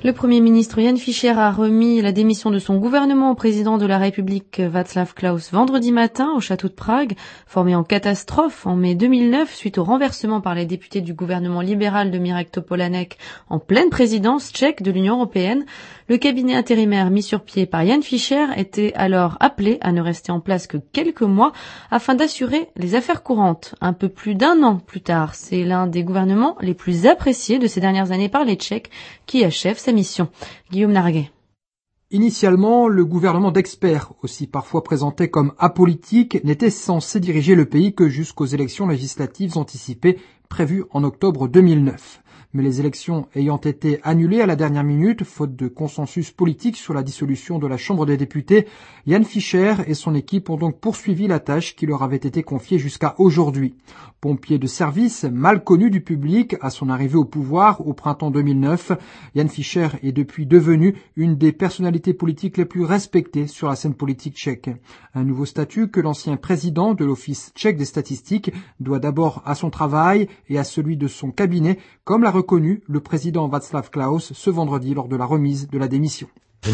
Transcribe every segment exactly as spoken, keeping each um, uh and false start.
Le Premier ministre Jan Fischer a remis la démission de son gouvernement au président de la République Václav Klaus vendredi matin au château de Prague. Formé en catastrophe en mai deux mille neuf suite au renversement par les députés du gouvernement libéral de Mirek Topolánek en pleine présidence tchèque de l'Union européenne, le cabinet intérimaire mis sur pied par Jan Fischer était alors appelé à ne rester en place que quelques mois afin d'assurer les affaires courantes. Un peu plus d'un an plus tard, c'est l'un des gouvernements les plus appréciés de ces dernières années par les Tchèques qui achève sa mission. Guillaume Narguet. Initialement, le gouvernement d'experts, aussi parfois présenté comme apolitique, n'était censé diriger le pays que jusqu'aux élections législatives anticipées prévues en octobre deux mille neuf. Mais les élections ayant été annulées à la dernière minute, faute de consensus politique sur la dissolution de la Chambre des députés, Jan Fischer et son équipe ont donc poursuivi la tâche qui leur avait été confiée jusqu'à aujourd'hui. Pompier de service, mal connu du public à son arrivée au pouvoir au printemps deux mille neuf, Jan Fischer est depuis devenu une des personnalités politiques les plus respectées sur la scène politique tchèque. Un nouveau statut que l'ancien président de l'Office tchèque des statistiques doit d'abord à son travail et à celui de son cabinet, comme l'a reconnu le président Václav Klaus ce vendredi lors de la remise de la démission.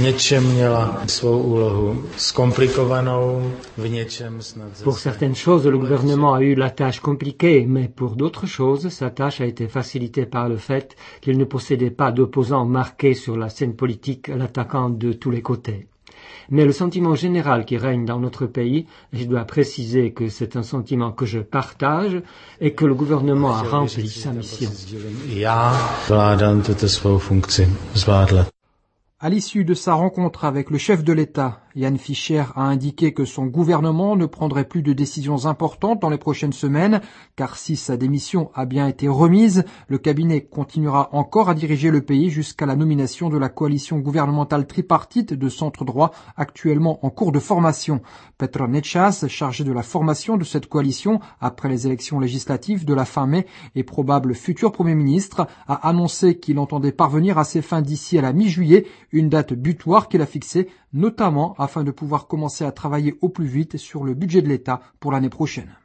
Pour certaines choses, le gouvernement a eu la tâche compliquée, mais pour d'autres choses, sa tâche a été facilitée par le fait qu'il ne possédait pas d'opposants marqués sur la scène politique l'attaquant de tous les côtés. Mais le sentiment général qui règne dans notre pays, je dois préciser que c'est un sentiment que je partage et que le gouvernement a rempli sa mission. À l'issue de sa rencontre avec le chef de l'État, Jan Fischer a indiqué que son gouvernement ne prendrait plus de décisions importantes dans les prochaines semaines, car si sa démission a bien été remise, le cabinet continuera encore à diriger le pays jusqu'à la nomination de la coalition gouvernementale tripartite de centre-droit actuellement en cours de formation. Petr Nečas, chargé de la formation de cette coalition après les élections législatives de la fin mai et probable futur Premier ministre, a annoncé qu'il entendait parvenir à ses fins d'ici à la mi-juillet, une date butoir qu'il a fixée, notamment afin de pouvoir commencer à travailler au plus vite sur le budget de l'État pour l'année prochaine.